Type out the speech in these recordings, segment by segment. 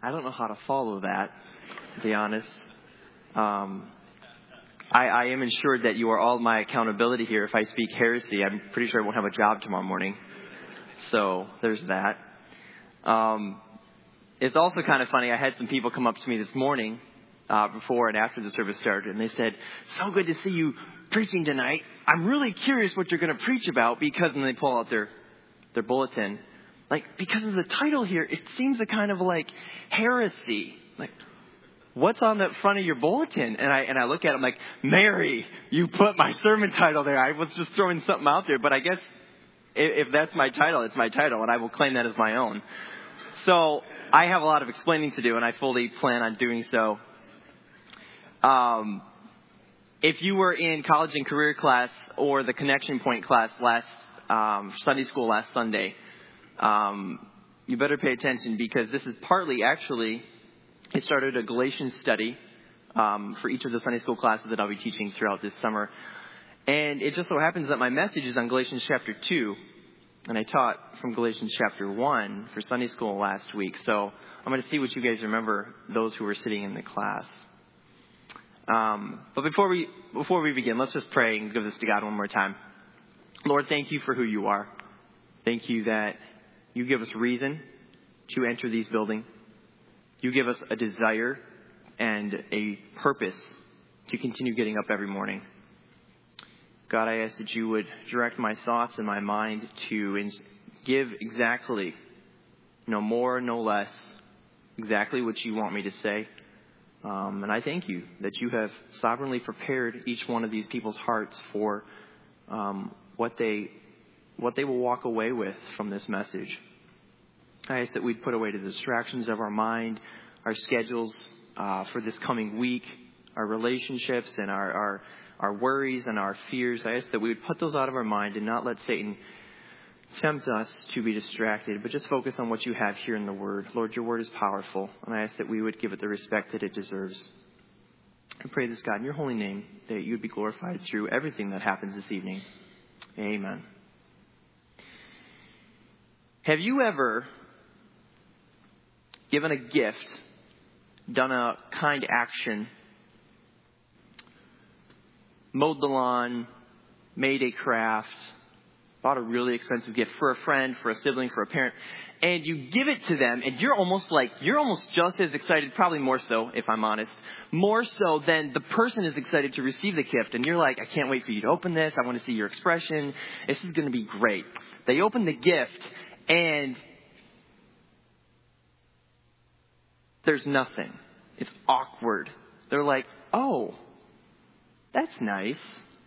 I don't know how to follow that, to be honest. I am ensured that you are all my accountability here. If I speak heresy, I'm pretty sure I won't have a job tomorrow morning. So there's that. It's also kind of funny. I had some people come up to me this morning before and after the service started, and they said, "So good to see you preaching tonight. I'm really curious what you're going to preach about," because, and they pull out their bulletin. Like, because of the title here, it seems a kind of like heresy. Like, what's on the front of your bulletin? And I look at it, I'm like, Mary, you put my sermon title there. I was just throwing something out there, but I guess if that's my title, it's my title, and I will claim that as my own. So I have a lot of explaining to do, and I fully plan on doing so. If you were in college and career class or the Connection Point class last Sunday school last Sunday, you better pay attention, because this is partly actually, I started a Galatians study for each of the Sunday school classes that I'll be teaching throughout this summer. And it just so happens that my message is on Galatians chapter 2. And I taught from Galatians chapter 1 for Sunday school last week. So I'm going to see what you guys remember, those who were sitting in the class. But before we begin, let's just pray and give this to God one more time. Lord, thank you for who you are. Thank you that you give us reason to enter these buildings. You give us a desire and a purpose to continue getting up every morning. God, I ask that you would direct my thoughts and my mind to give exactly, no more, no less, exactly what you want me to say. And I thank you that you have sovereignly prepared each one of these people's hearts for what they will walk away with from this message. I ask that we'd put away the distractions of our mind, our schedules for this coming week, our relationships and our worries and our fears. I ask that we would put those out of our mind and not let Satan tempt us to be distracted, but just focus on what you have here in the Word. Lord, your Word is powerful, and I ask that we would give it the respect that it deserves. I pray this, God, in your holy name, that you would be glorified through everything that happens this evening. Amen. Have you ever given a gift, done a kind action, mowed the lawn, made a craft, bought a really expensive gift for a friend, for a sibling, for a parent, and you give it to them, and you're almost just as excited, probably more so, if I'm honest, more so than the person is excited to receive the gift. And you're like, I can't wait for you to open this. I want to see your expression. This is going to be great. They open the gift, and there's nothing. It's awkward. They're like, oh, that's nice.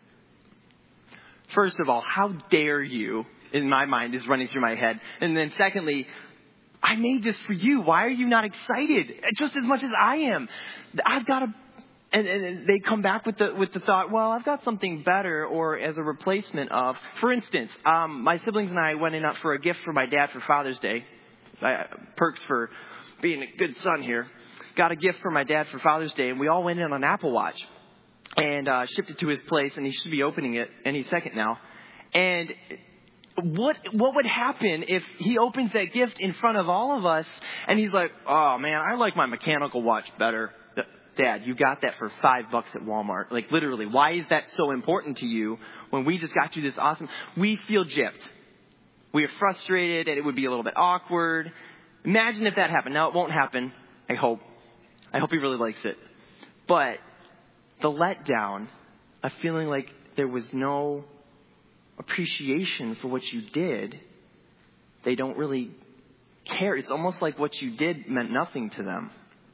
First of all, how dare you, in my mind, is running through my head. And then secondly, I made this for you. Why are you not excited just as much as I am? I've got to, and they come back with the thought, well, I've got something better, or as a replacement of, for instance, my siblings and I went in for a gift for my dad for Father's Day. Perks for being a good son here. Got a gift for my dad for Father's Day, and we all went in on an Apple Watch and shipped it to his place, and he should be opening it any second now. And what would happen if he opens that gift in front of all of us, and he's like, oh man, I like my mechanical watch better. Dad, you got that for $5 at Walmart. Like, literally, why is that so important to you when we just got you this awesome? We feel gypped. We are frustrated, and it would be a little bit awkward. Imagine if that happened. Now, it won't happen, I hope. I hope he really likes it. But the letdown of feeling like there was no appreciation for what you did, they don't really care. It's almost like what you did meant nothing to them.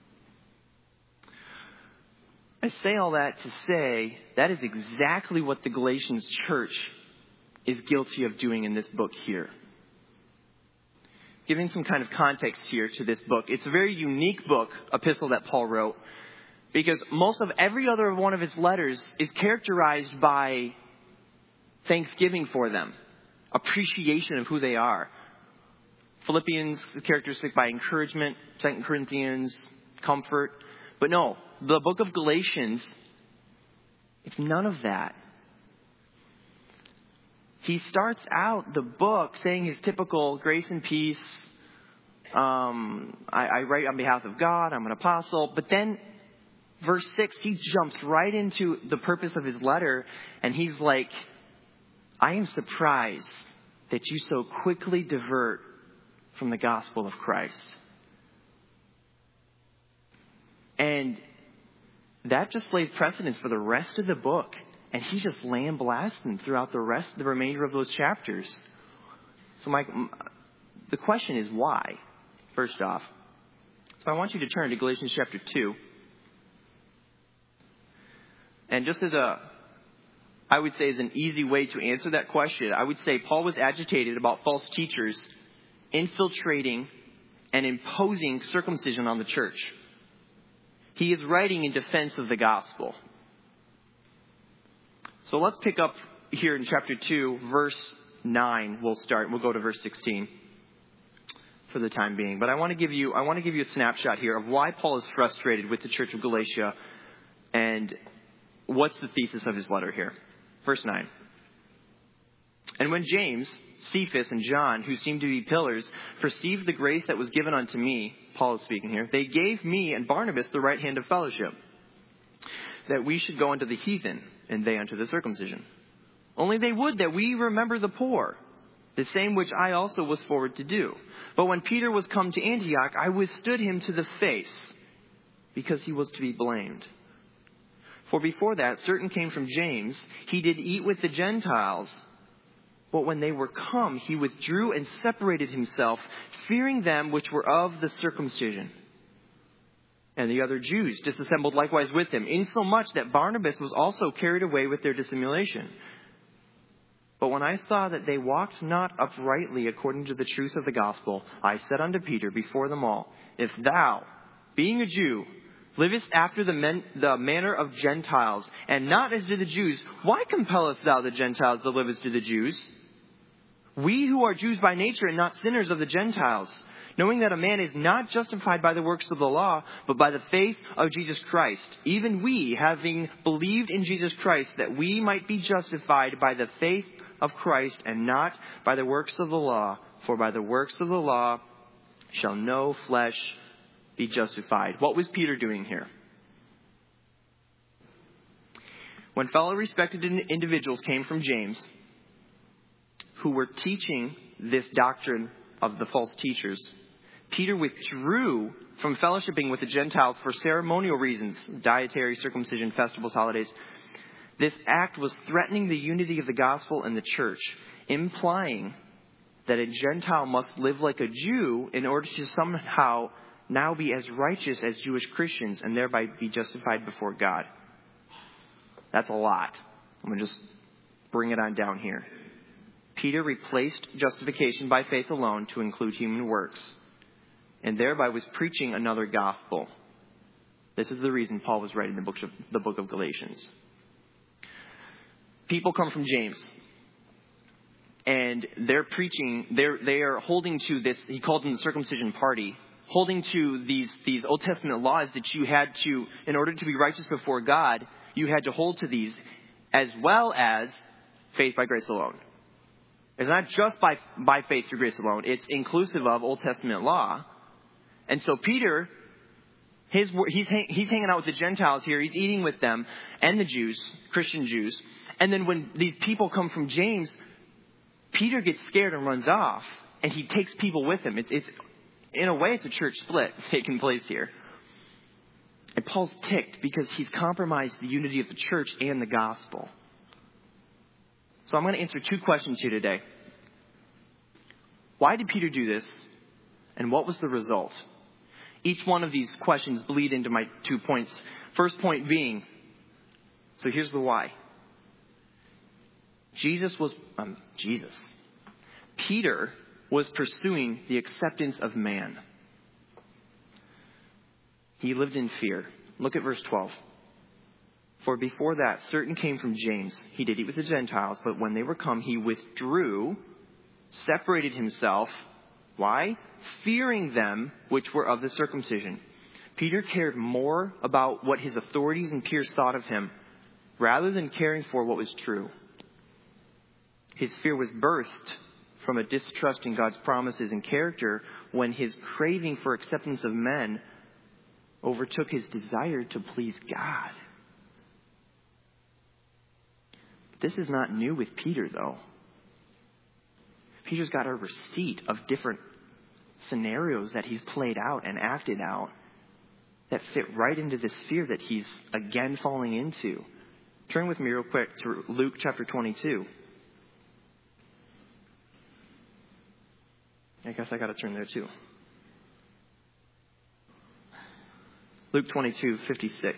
I say all that to say that is exactly what the Galatians church is guilty of doing in this book here. Giving some kind of context here to this book. It's a very unique book, epistle that Paul wrote, because most of every other one of his letters is characterized by thanksgiving for them, appreciation of who they are. Philippians is characteristic by encouragement, 2 Corinthians, comfort. But no, the book of Galatians, it's none of that. He starts out the book saying his typical grace and peace, I write on behalf of God. I'm an apostle. But then verse 6, he jumps right into the purpose of his letter. And he's like, I am surprised that you so quickly divert from the gospel of Christ. And that just lays precedence for the rest of the book. And he just lambasted them throughout the remainder of those chapters. So the question is why, first off. So I want you to turn to Galatians chapter 2. And just as I would say as an easy way to answer that question, I would say Paul was agitated about false teachers infiltrating and imposing circumcision on the church. He is writing in defense of the gospel. So let's pick up here in chapter 2, verse 9. We'll start. We'll go to verse 16 for the time being. But I want to give you a snapshot here of why Paul is frustrated with the church of Galatia and what's the thesis of his letter here. Verse 9. And when James, Cephas, and John, who seemed to be pillars, perceived the grace that was given unto me, Paul is speaking here, they gave me and Barnabas the right hand of fellowship, that we should go unto the heathen, and they unto the circumcision. Only they would that we remember the poor, the same which I also was forward to do. But when Peter was come to Antioch, I withstood him to the face, because he was to be blamed. For before that, certain came from James, he did eat with the Gentiles. But when they were come, he withdrew and separated himself, fearing them which were of the circumcision. And the other Jews disassembled likewise with him, insomuch that Barnabas was also carried away with their dissimulation. But when I saw that they walked not uprightly according to the truth of the gospel, I said unto Peter before them all, If thou, being a Jew, livest after the manner of Gentiles, and not as do the Jews, why compellest thou the Gentiles to live as do the Jews? We who are Jews by nature and not sinners of the Gentiles, knowing that a man is not justified by the works of the law, but by the faith of Jesus Christ. Even we, having believed in Jesus Christ, that we might be justified by the faith of Christ and not by the works of the law. For by the works of the law shall no flesh be justified. What was Peter doing here? When fellow respected individuals came from James, who were teaching this doctrine of the false teachers, Peter withdrew from fellowshipping with the Gentiles for ceremonial reasons, dietary, circumcision, festivals, holidays. This act was threatening the unity of the gospel and the church, implying that a Gentile must live like a Jew in order to somehow now be as righteous as Jewish Christians and thereby be justified before God. That's a lot. I'm going to just bring it on down here. Peter replaced justification by faith alone to include human works, and thereby was preaching another gospel. This is the reason Paul was writing the book of Galatians. People come from James, and they're preaching, they are holding to this, he called them the circumcision party, holding to these Old Testament laws that you had to, in order to be righteous before God, you had to hold to these, as well as faith by grace alone. It's not just by faith through grace alone. It's inclusive of Old Testament law. And so Peter, he's hanging out with the Gentiles here. He's eating with them and the Jews, Christian Jews. And then when these people come from James, Peter gets scared and runs off. And he takes people with him. It's in a way, it's a church split taking place here. And Paul's ticked because he's compromised the unity of the church and the gospel. So I'm going to answer two questions here today. Why did Peter do this? And what was the result? Each one of these questions bleed into my 2 points. First point being, so here's the why. Peter was pursuing the acceptance of man. He lived in fear. Look at verse 12. For before that, certain came from James. He did eat with the Gentiles, but when they were come, he withdrew, separated himself. Why? Fearing them which were of the circumcision. Peter cared more about what his authorities and peers thought of him, rather than caring for what was true. His fear was birthed from a distrust in God's promises and character when his craving for acceptance of men overtook his desire to please God. This is not new with Peter, though. Peter's got a receipt of different scenarios that he's played out and acted out that fit right into this fear that he's again falling into. Turn with me real quick to Luke chapter 22. I guess I got to turn there too. Luke 22:56.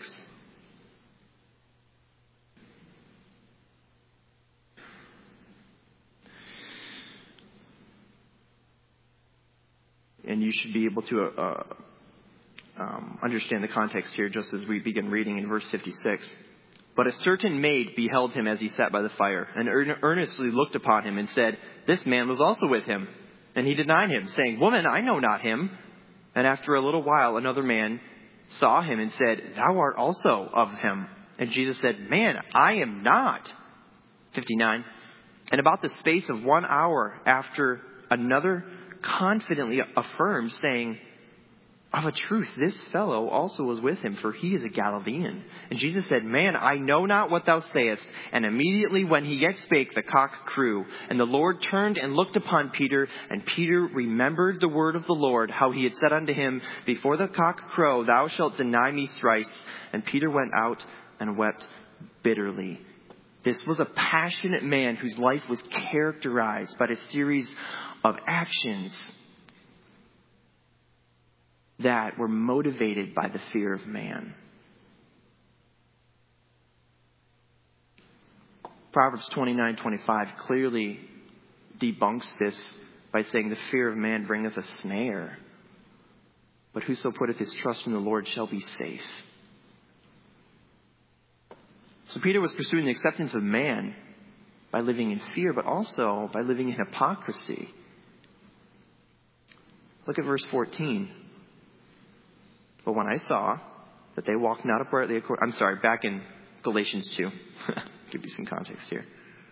And you should be able to understand the context here just as we begin reading in verse 56. But a certain maid beheld him as he sat by the fire, and earnestly looked upon him and said, "This man was also with him." And he denied him, saying, "Woman, I know not him." And after a little while, another man saw him and said, "Thou art also of him." And Jesus said, "Man, I am not." 59. And about the space of 1 hour after, another confidently affirmed, saying, "Of a truth, this fellow also was with him, for he is a Galilean." And Jesus said, "Man, I know not what thou sayest." And immediately when he yet spake, the cock crew. And the Lord turned and looked upon Peter, and Peter remembered the word of the Lord, how he had said unto him, "Before the cock crow, thou shalt deny me thrice." And Peter went out and wept bitterly. This was a passionate man whose life was characterized by a series of actions that were motivated by the fear of man. Proverbs 29:25 clearly debunks this by saying, "The fear of man bringeth a snare, but whoso putteth his trust in the Lord shall be safe." So Peter was pursuing the acceptance of man by living in fear, but also by living in hypocrisy. Look at verse 14. But when I saw that they walked not uprightly back in Galatians 2. Give you some context here.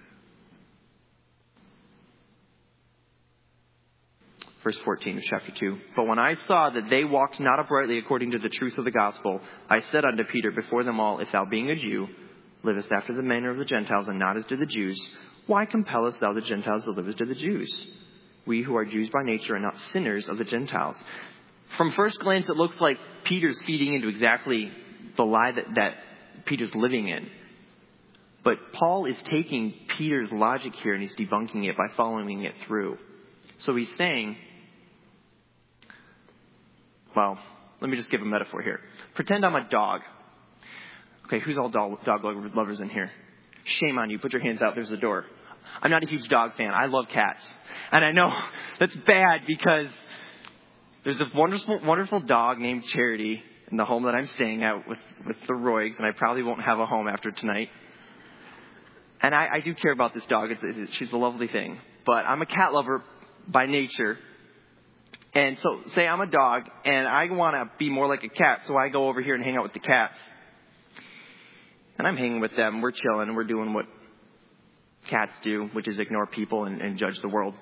Verse 14 of chapter 2. But when I saw that they walked not uprightly according to the truth of the gospel, I said unto Peter before them all, "If thou being a Jew, livest after the manner of the Gentiles, and not as do the Jews, why compellest thou the Gentiles to live as do the Jews? We who are Jews by nature are not sinners of the Gentiles." From first glance, it looks like Peter's feeding into exactly the lie that Peter's living in. But Paul is taking Peter's logic here and he's debunking it by following it through. So he's saying, well, let me just give a metaphor here. Pretend I'm a dog. Okay, who's all dog lovers in here? Shame on you. Put your hands out. There's the door. I'm not a huge dog fan. I love cats. And I know that's bad because there's a wonderful dog named Charity in the home that I'm staying at with the Roygs, and I probably won't have a home after tonight. And I do care about this dog. She's a lovely thing. But I'm a cat lover by nature. And so say I'm a dog, and I want to be more like a cat, so I go over here and hang out with the cats. And I'm hanging with them. We're chilling, and we're doing what cats do, which is ignore people and judge the world.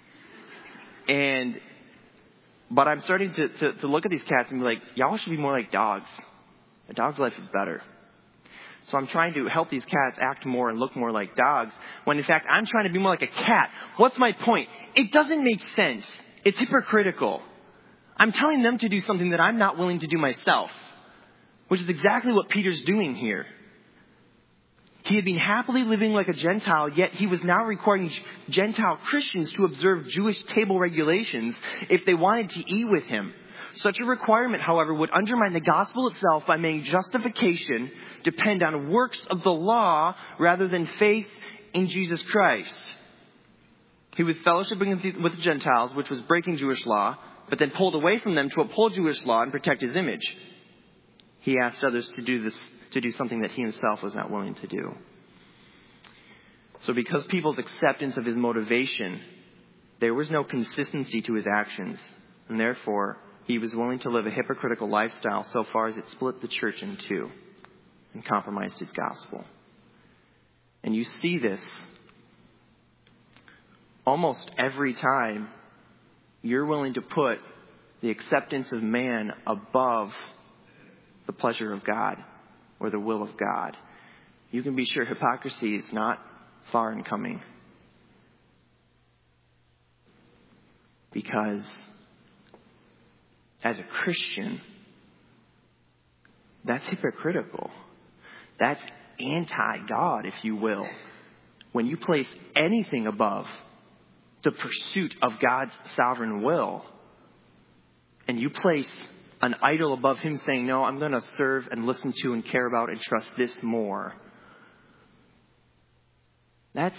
But I'm starting to look at these cats and be like, y'all should be more like dogs. A dog's life is better. So I'm trying to help these cats act more and look more like dogs, when in fact I'm trying to be more like a cat. What's my point? It doesn't make sense. It's hypocritical. I'm telling them to do something that I'm not willing to do myself, which is exactly what Peter's doing here. He had been happily living like a Gentile, yet he was now requiring Gentile Christians to observe Jewish table regulations if they wanted to eat with him. Such a requirement, however, would undermine the gospel itself by making justification depend on works of the law rather than faith in Jesus Christ. He was fellowshipping with the Gentiles, which was breaking Jewish law, but then pulled away from them to uphold Jewish law and protect his image. He asked others to do something that he himself was not willing to do. So because people's acceptance of his motivation, there was no consistency to his actions, and therefore he was willing to live a hypocritical lifestyle so far as it split the church in two and compromised his gospel. And you see this almost every time you're willing to put the acceptance of man above the pleasure of God or the will of God, you can be sure hypocrisy is not far in coming. Because as a Christian, that's hypocritical. That's anti-God, if you will. When you place anything above the pursuit of God's sovereign will, and you place an idol above him saying, no, I'm going to serve and listen to and care about and trust this more. That's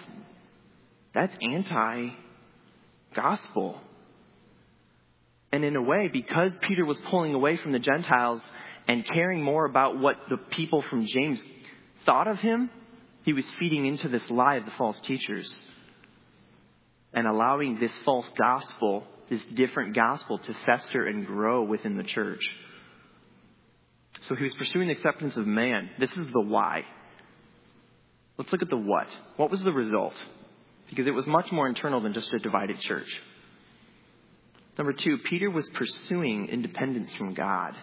anti-gospel. And in a way, because Peter was pulling away from the Gentiles and caring more about what the people from James thought of him, he was feeding into this lie of the false teachers and allowing this false gospel, this different gospel, to fester and grow within the church. So he was pursuing the acceptance of man. This is the why. Let's look at the what. What was the result? Because it was much more internal than just a divided church. Number 2, Peter was pursuing independence from God.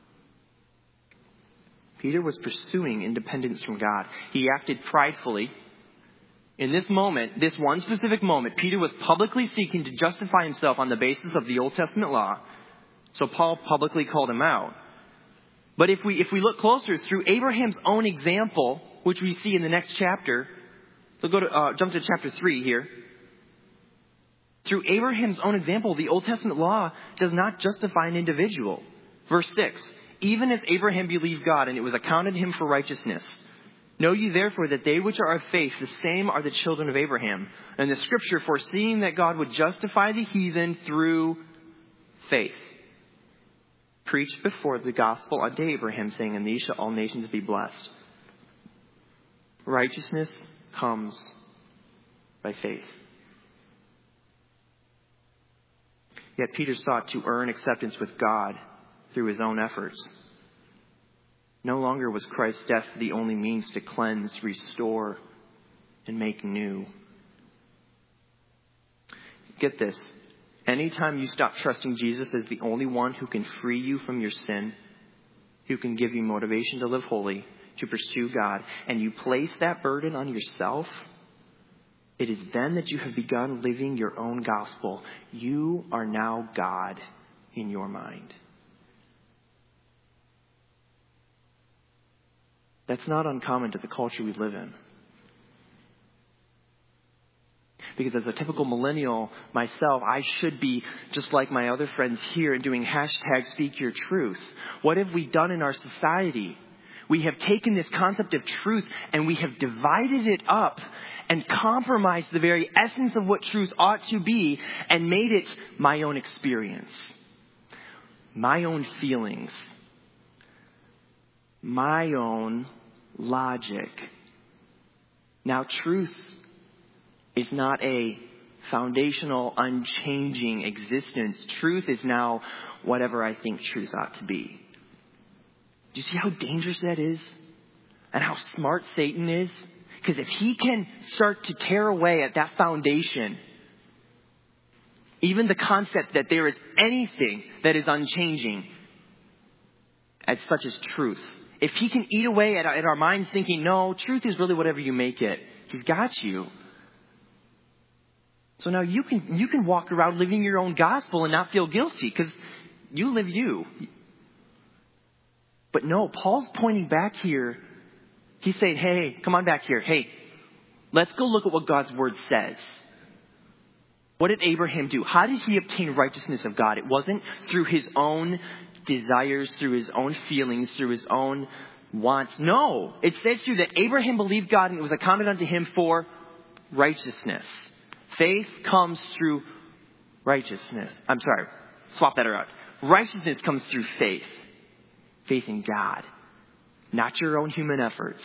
Peter was pursuing independence from God. He acted pridefully. In this moment, this one specific moment, Peter was publicly seeking to justify himself on the basis of the Old Testament law. So Paul publicly called him out. But if we look closer, through Abraham's own example, which we see in the next chapter, so jump to chapter 3 here. Through Abraham's own example, the Old Testament law does not justify an individual. Verse 6, even as Abraham believed God, and it was accounted him for righteousness. Know ye therefore that they which are of faith, the same are the children of Abraham. And the scripture, foreseeing that God would justify the heathen through faith, preached before the gospel unto Abraham, saying, in these shall all nations be blessed. Righteousness comes by faith. Yet Peter sought to earn acceptance with God through his own efforts. No longer was Christ's death the only means to cleanse, restore, and make new. Get this. Anytime you stop trusting Jesus as the only one who can free you from your sin, who can give you motivation to live holy, to pursue God, and you place that burden on yourself, it is then that you have begun living your own gospel. You are now God in your mind. That's not uncommon to the culture we live in. Because as a typical millennial myself, I should be just like my other friends here and doing hashtag speak your truth. What have we done in our society? We have taken this concept of truth and we have divided it up and compromised the very essence of what truth ought to be and made it my own experience, my own feelings, my own logic. Now, truth is not a foundational, unchanging existence. Truth is now whatever I think truth ought to be. Do you see how dangerous that is? And how smart Satan is? Because if he can start to tear away at that foundation, even the concept that there is anything that is unchanging, as such as truth, if he can eat away at our minds thinking, no, truth is really whatever you make it, he's got you. So now you can walk around living your own gospel and not feel guilty because you live you. But no, Paul's pointing back here. He's saying, hey, come on back here. Hey, let's go look at what God's word says. What did Abraham do? How did he obtain righteousness of God? It wasn't through his own desires, through his own feelings, through his own wants. No, it says here that Abraham believed God and it was accounted unto him for righteousness. Faith comes through righteousness. Swap that around. Righteousness comes through faith. Faith in God, not your own human efforts.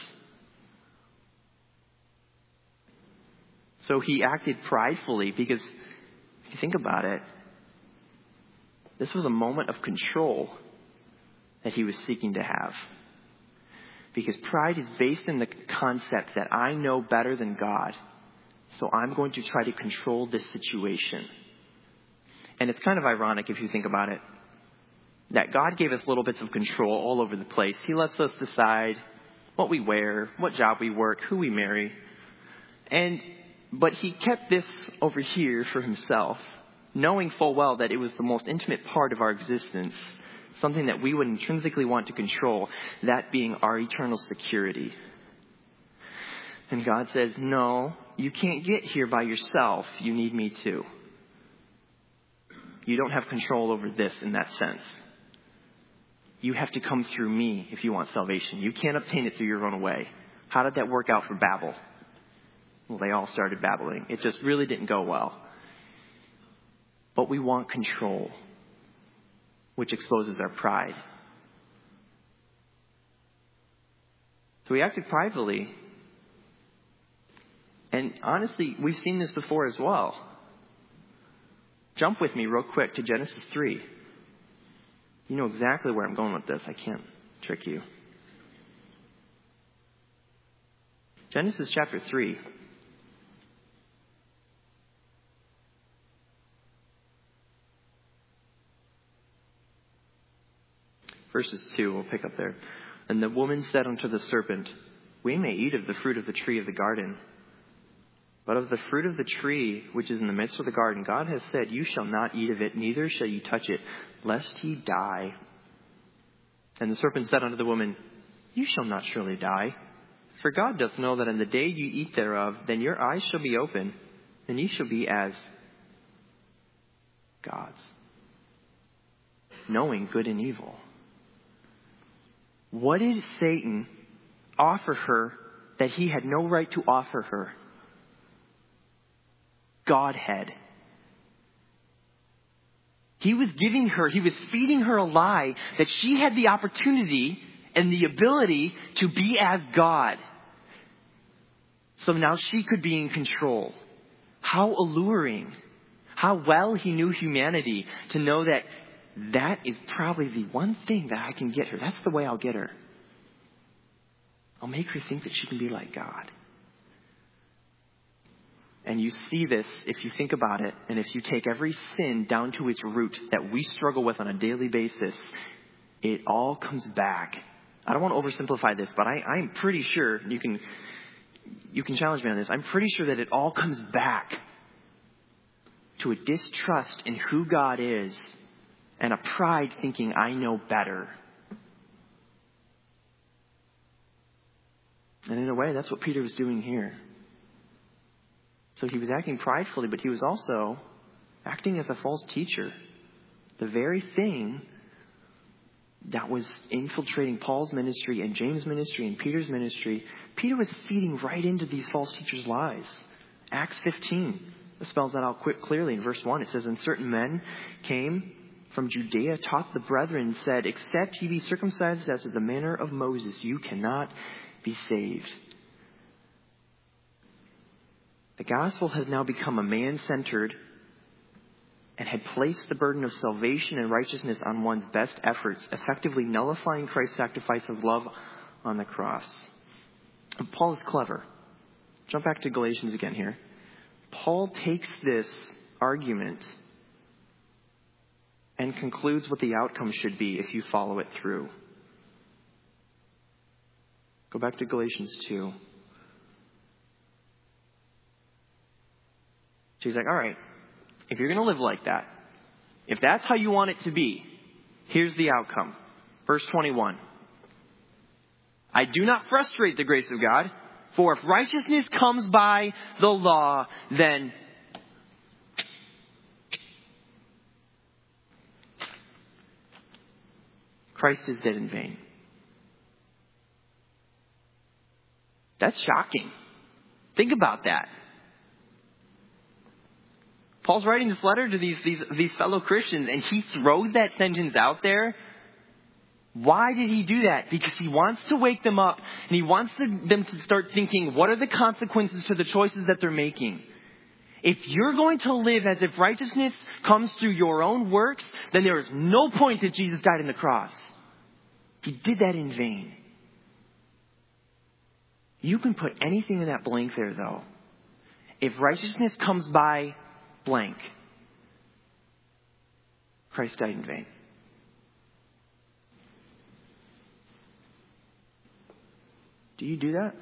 So he acted pridefully because, if you think about it, this was a moment of control that he was seeking to have. Because pride is based in the concept that I know better than God. So I'm going to try to control this situation. And it's kind of ironic if you think about it, that God gave us little bits of control all over the place. He lets us decide what we wear, what job we work, who we marry. But he kept this over here for himself, knowing full well that it was the most intimate part of our existence, something that we would intrinsically want to control, that being our eternal security. And God says, no, you can't get here by yourself. You need me too. You don't have control over this in that sense. You have to come through me if you want salvation. You can't obtain it through your own way. How did that work out for Babel? Well, they all started babbling. It just really didn't go well. But we want control, which exposes our pride. So we acted pridefully. And honestly, we've seen this before as well. Jump with me real quick to Genesis 3. You know exactly where I'm going with this. I can't trick you. Genesis chapter 3. Verses 2, we'll pick up there. And the woman said unto the serpent, we may eat of the fruit of the tree of the garden. But of the fruit of the tree which is in the midst of the garden, God has said, you shall not eat of it, neither shall you touch it, lest ye die. And the serpent said unto the woman, you shall not surely die. For God doth know that in the day you eat thereof, then your eyes shall be open, and ye shall be as gods, knowing good and evil. What did Satan offer her that he had no right to offer her? Godhead. He was feeding her a lie that she had the opportunity and the ability to be as God. So now she could be in control. How alluring. How well he knew humanity to know that that is probably the one thing that I can get her. That's the way I'll get her. I'll make her think that she can be like God. And you see this if you think about it, and if you take every sin down to its root that we struggle with on a daily basis, it all comes back. I don't want to oversimplify this, but I'm pretty sure, you can challenge me on this, I'm pretty sure that it all comes back to a distrust in who God is and a pride thinking I know better. And in a way, that's what Peter was doing here. So he was acting pridefully, but he was also acting as a false teacher. The very thing that was infiltrating Paul's ministry and James' ministry and Peter's ministry, Peter was feeding right into these false teachers' lies. Acts 15 spells that out clearly. In verse 1, it says, and certain men came from Judea, taught the brethren, said, except ye be circumcised as of the manner of Moses, you cannot be saved. The gospel has now become a man-centered and had placed the burden of salvation and righteousness on one's best efforts, effectively nullifying Christ's sacrifice of love on the cross. And Paul is clever. Jump back to Galatians again here. Paul takes this argument and concludes what the outcome should be if you follow it through. Go back to Galatians 2. So he's like, all right, if you're going to live like that, if that's how you want it to be, here's the outcome. Verse 21. I do not frustrate the grace of God, for if righteousness comes by the law, then Christ is dead in vain. That's shocking. Think about that. Paul's writing this letter to these fellow Christians, and he throws that sentence out there. Why did he do that? Because he wants to wake them up, and he wants them to start thinking, what are the consequences to the choices that they're making? If you're going to live as if righteousness comes through your own works, then there is no point that Jesus died on the cross. He did that in vain. You can put anything in that blank there, though. If righteousness comes by blank, Christ died in vain. Do you do that?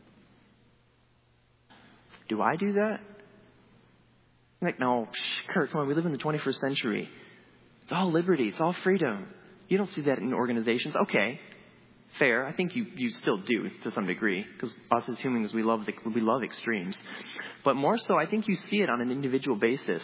Do I do that? Like, no, Kurt, come on, we live in the 21st century. It's all liberty. It's all freedom. You don't see that in organizations. Okay, fair. I think you still do to some degree, because us as humans, we love extremes. But more so, I think you see it on an individual basis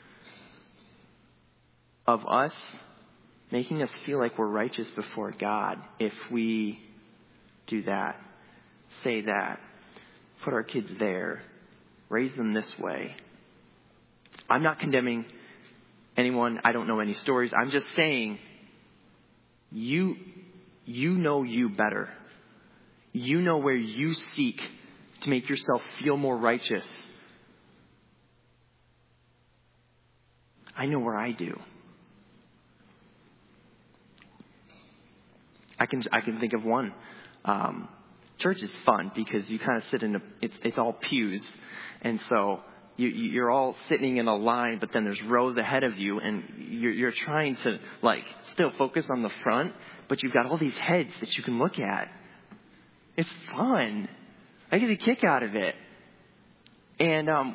of us making us feel like we're righteous before God if we do that, say that, put our kids there, raise them this way. I'm not condemning anyone. I don't know any stories. I'm just saying you know you better. You know where you seek to make yourself feel more righteous. I know where I do. I can think of one. Church is fun because you kind of sit it's all pews, and so you're all sitting in a line, but then there's rows ahead of you, and you're trying to still focus on the front, but you've got all these heads that you can look at. It's fun. I get a kick out of it. And I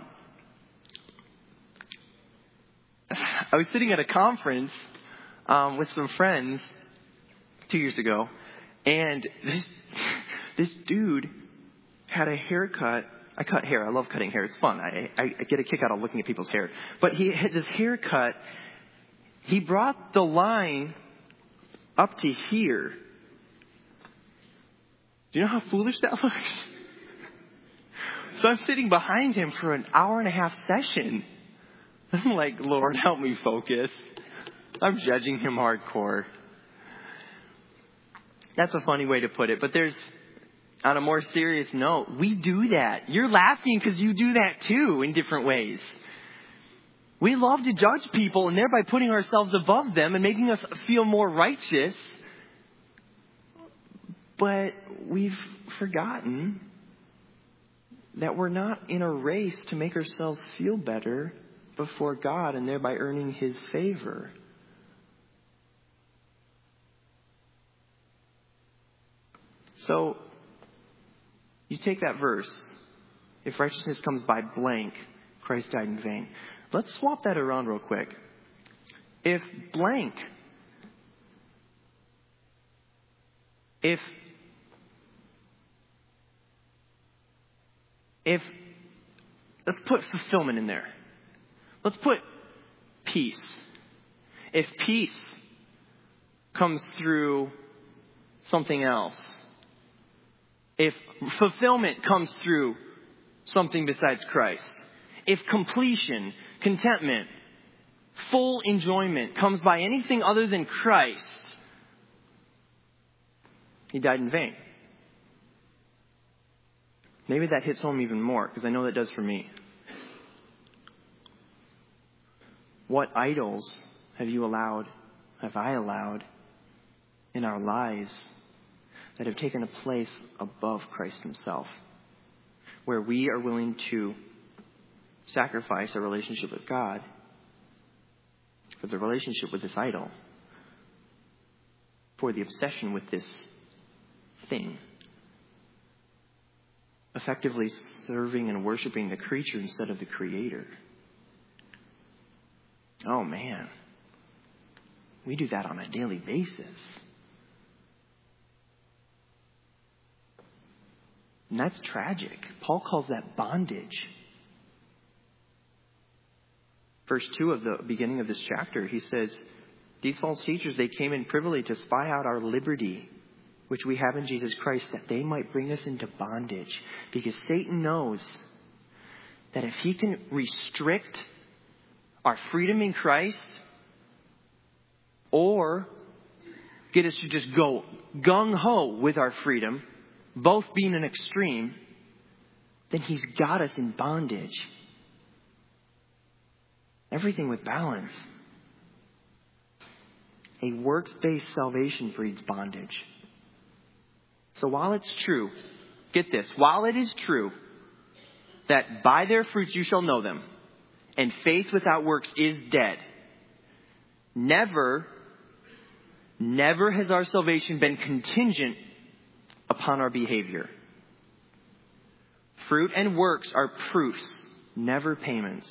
was sitting at a conference with some friends 2 years ago, and this dude had a haircut. I cut hair. I love cutting hair. It's fun. I get a kick out of looking at people's hair. But he had this haircut. He brought the line up to here. Do you know how foolish that looks? So I'm sitting behind him for an hour and a half session. I'm like, Lord, help me focus. I'm judging him hardcore. That's a funny way to put it. But on a more serious note, we do that. You're laughing because you do that too in different ways. We love to judge people and thereby putting ourselves above them and making us feel more righteous. But we've forgotten that we're not in a race to make ourselves feel better before God and thereby earning His favor. So, you take that verse, if righteousness comes by blank, Christ died in vain. Let's swap that around real quick. If blank, let's put fulfillment in there. Let's put peace. If peace comes through something else, if fulfillment comes through something besides Christ, if completion, contentment, full enjoyment comes by anything other than Christ, He died in vain. Maybe that hits home even more, because I know that does for me. What idols have I allowed in our lives that have taken a place above Christ Himself, where we are willing to sacrifice our relationship with God for the relationship with this idol, for the obsession with this thing, effectively serving and worshiping the creature instead of the Creator. Oh man, we do that on a daily basis. And that's tragic. Paul calls that bondage. Verse 2 of the beginning of this chapter, he says, these false teachers, they came in privily to spy out our liberty, which we have in Jesus Christ, that they might bring us into bondage. Because Satan knows that if he can restrict our freedom in Christ, or get us to just go gung-ho with our freedom, both being an extreme, then he's got us in bondage. Everything with balance. A works-based salvation breeds bondage. So while it's true, get this, while it is true that by their fruits you shall know them, and faith without works is dead. Never has our salvation been contingent upon our behavior. Fruit and works are proofs, never payments.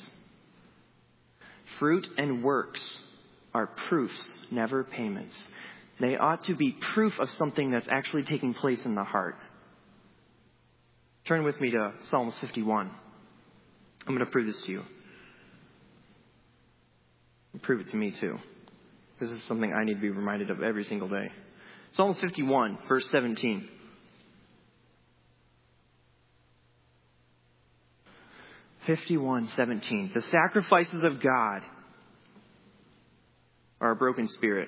Fruit and works are proofs, never payments. They ought to be proof of something that's actually taking place in the heart. Turn with me to Psalms 51. I'm going to prove this to you. Prove it to me too. This is something I need to be reminded of every single day. Psalms 51, verse 17. The sacrifices of God are a broken spirit.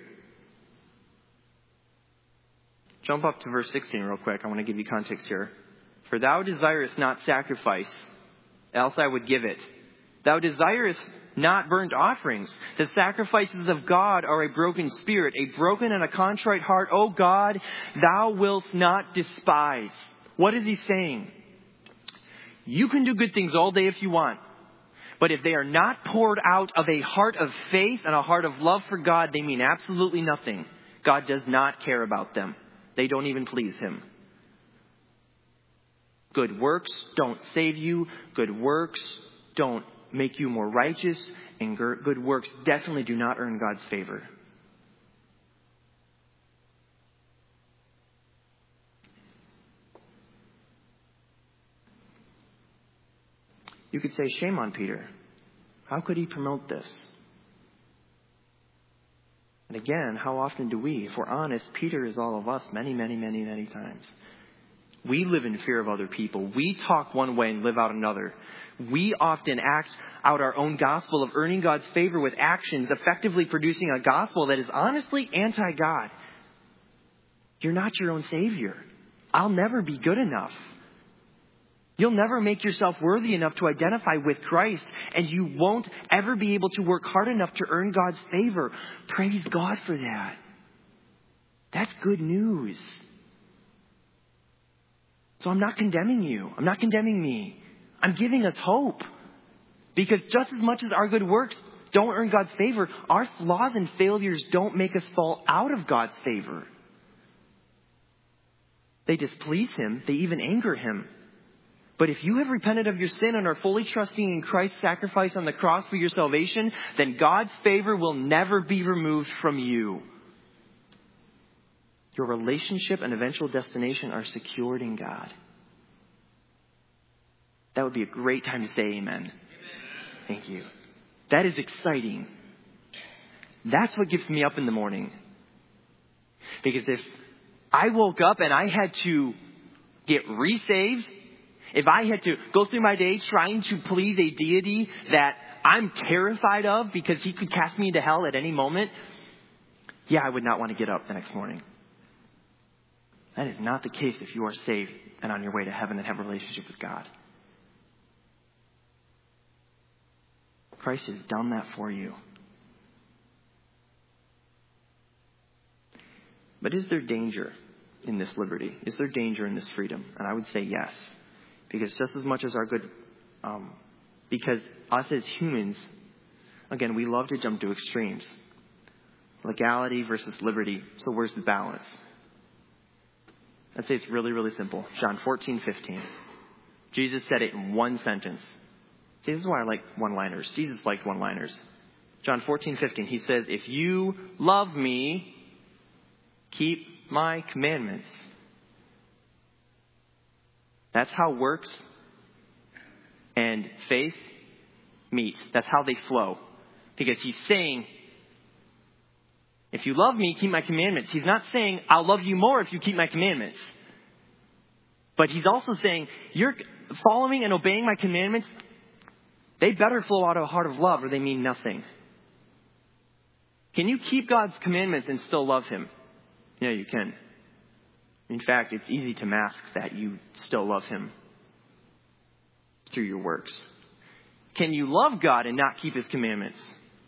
Jump up to verse 16 real quick. I want to give you context here. For thou desirest not sacrifice, else I would give it. Thou desirest not burnt offerings. The sacrifices of God are a broken spirit, a broken and a contrite heart. O God, thou wilt not despise. What is he saying? You can do good things all day if you want. But if they are not poured out of a heart of faith and a heart of love for God, they mean absolutely nothing. God does not care about them. They don't even please him. Good works don't save you. Good works don't make you more righteous. And good works definitely do not earn God's favor. You could say, shame on Peter. How could he promote this? And again, how often do we? If we're honest, Peter is all of us many, many, many, many times. We live in fear of other people. We talk one way and live out another. We often act out our own gospel of earning God's favor with actions, effectively producing a gospel that is honestly anti-God. You're not your own savior. I'll never be good enough. You'll never make yourself worthy enough to identify with Christ, and you won't ever be able to work hard enough to earn God's favor. Praise God for that. That's good news. So I'm not condemning you. I'm not condemning me. I'm giving us hope. Because just as much as our good works don't earn God's favor, our flaws and failures don't make us fall out of God's favor. They displease him. They even anger him. But if you have repented of your sin and are fully trusting in Christ's sacrifice on the cross for your salvation, then God's favor will never be removed from you. Your relationship and eventual destination are secured in God. That would be a great time to say amen. Thank you. That is exciting. That's what gets me up in the morning. Because if I woke up and I had to get resaved, if I had to go through my day trying to please a deity that I'm terrified of because he could cast me into hell at any moment, I would not want to get up the next morning. That is not the case if you are saved and on your way to heaven and have a relationship with God. Christ has done that for you. But is there danger in this liberty? Is there danger in this freedom? And I would say yes. Because just as much as our good, because us as humans, again, we love to jump to extremes. Legality versus liberty. So where's the balance? I'd say it's really, really simple. John 14:15. Jesus said it in one sentence. See, this is why I like one-liners. Jesus liked one-liners. John 14:15. He says, if you love me, keep my commandments. That's how works and faith meet. That's how they flow. Because he's saying, if you love me, keep my commandments. He's not saying, I'll love you more if you keep my commandments. But he's also saying, you're following and obeying my commandments. They better flow out of a heart of love or they mean nothing. Can you keep God's commandments and still love him? Yeah, you can. In fact, it's easy to mask that you still love him through your works. Can you love God and not keep his commandments?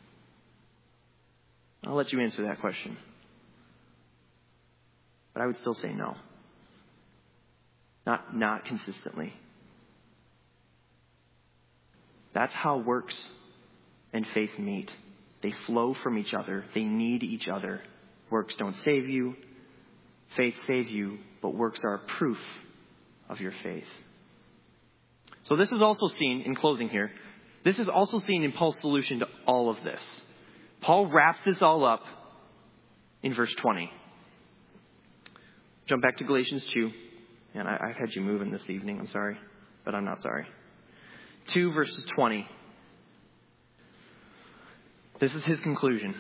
I'll let you answer that question. But I would still say no. Not consistently. That's how works and faith meet. They flow from each other. They need each other. Works don't save you. Faith saves you, but works are proof of your faith. So this is also seen, in closing here, this is also seen in Paul's solution to all of this. Paul wraps this all up in verse 20. Jump back to Galatians 2. And I've had you moving this evening, I'm sorry. But I'm not sorry. 2 verses 20. This is his conclusion.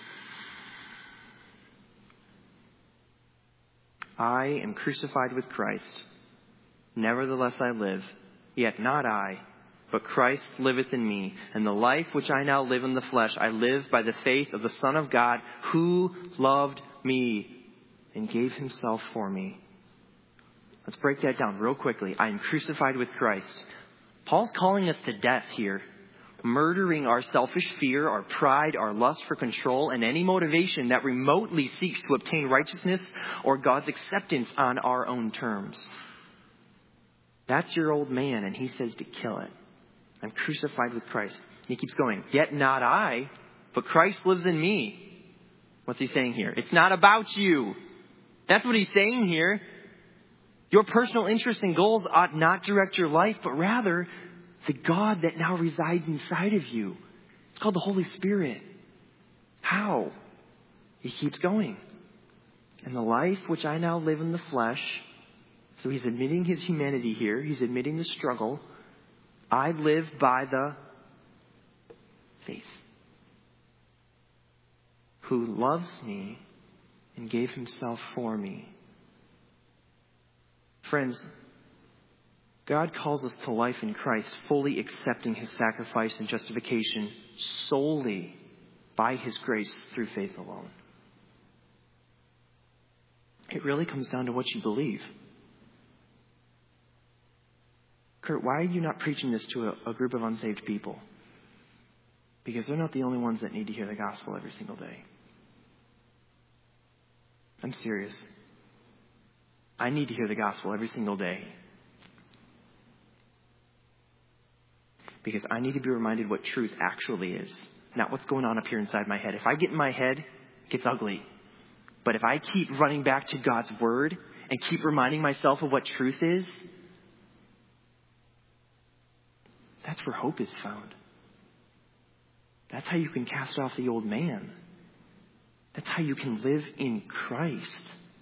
I am crucified with Christ. Nevertheless I live, yet not I, but Christ liveth in me. And the life which I now live in the flesh, I live by the faith of the Son of God, who loved me and gave himself for me. Let's break that down real quickly. I am crucified with Christ. Paul's calling us to death here. Murdering our selfish fear, our pride, our lust for control, and any motivation that remotely seeks to obtain righteousness or God's acceptance on our own terms. That's your old man, and he says to kill it. I'm crucified with Christ. He keeps going. Yet not I, but Christ lives in me. What's he saying here? It's not about you. That's what he's saying here. Your personal interests and goals ought not direct your life, but rather the God that now resides inside of you. It's called the Holy Spirit. How? He keeps going. And the life which I now live in the flesh, so he's admitting his humanity here. He's admitting the struggle. I live by the faith. Who loves me and gave himself for me. Friends, God calls us to life in Christ, fully accepting his sacrifice and justification solely by his grace through faith alone. It really comes down to what you believe. Kurt, why are you not preaching this to a group of unsaved people? Because they're not the only ones that need to hear the gospel every single day. I'm serious. I need to hear the gospel every single day. Because I need to be reminded what truth actually is. Not what's going on up here inside my head. If I get in my head, it gets ugly. But if I keep running back to God's word and keep reminding myself of what truth is, that's where hope is found. That's how you can cast off the old man. That's how you can live in Christ.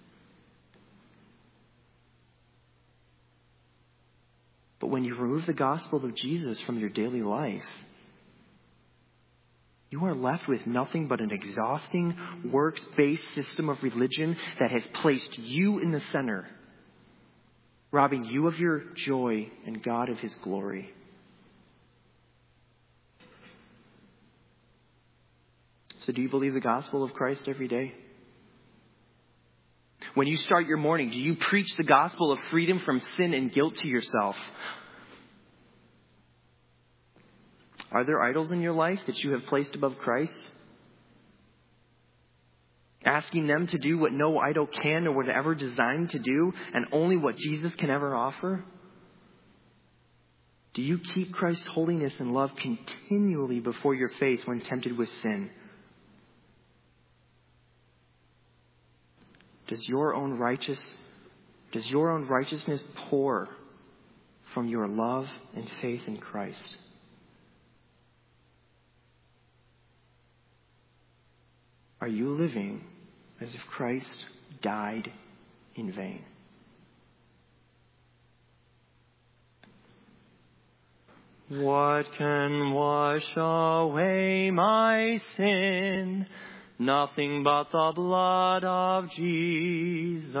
But when you remove the gospel of Jesus from your daily life, you are left with nothing but an exhausting, works-based system of religion that has placed you in the center, robbing you of your joy and God of his glory. So do you believe the gospel of Christ every day? When you start your morning, do you preach the gospel of freedom from sin and guilt to yourself? Are there idols in your life that you have placed above Christ? Asking them to do what no idol can or was ever designed to do, and only what Jesus can ever offer? Do you keep Christ's holiness and love continually before your face when tempted with sin? Does your own righteousness pour from your love and faith in Christ? Are you living as if Christ died in vain? What can wash away my sin? Nothing but the blood of Jesus.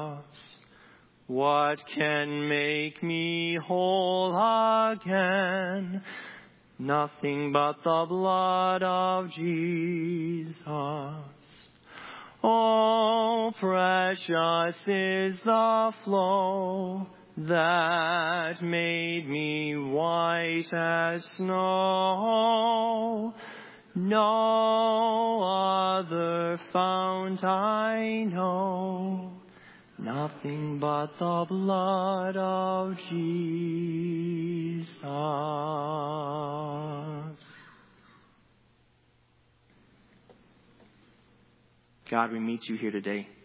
What can make me whole again? Nothing but the blood of Jesus. Oh, precious is the flow that made me white as snow. No other fount I know Nothing but the blood of Jesus. God, we meet you here today.